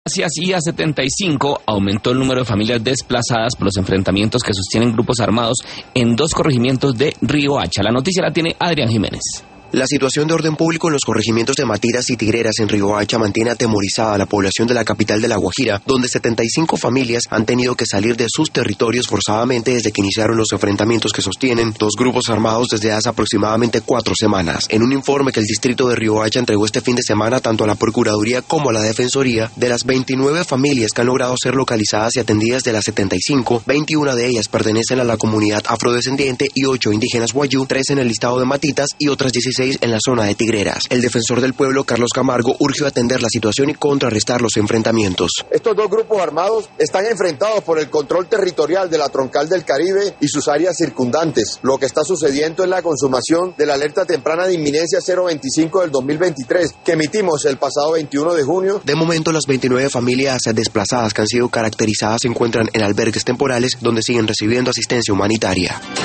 Y a 75 aumentó el número de familias desplazadas por los enfrentamientos que sostienen grupos armados en 2 corregimientos de Riohacha. La noticia la tiene Adrián Jiménez. La situación de orden público en los corregimientos de Matiras y Tigreras en Riohacha mantiene atemorizada a la población de la capital de La Guajira, donde 75 familias han tenido que salir de sus territorios forzadamente desde que iniciaron los enfrentamientos que sostienen 2 grupos armados desde hace aproximadamente 4 semanas. En un informe que el distrito de Riohacha entregó este fin de semana tanto a la Procuraduría como a la Defensoría, de las 29 familias que han logrado ser localizadas y atendidas de las 75, 21 de ellas pertenecen a la comunidad afrodescendiente y 8 indígenas wayú, 3 en el listado de Matitas y otras 16 en la zona de Tigreras. El defensor del pueblo, Carlos Camargo, urgió atender la situación y contrarrestar los enfrentamientos. Estos 2 grupos armados están enfrentados por el control territorial de la Troncal del Caribe y sus áreas circundantes. Lo que está sucediendo es la consumación de la alerta temprana de inminencia 025 del 2023, que emitimos el pasado 21 de junio. De momento, las 29 familias desplazadas que han sido caracterizadas se encuentran en albergues temporales donde siguen recibiendo asistencia humanitaria.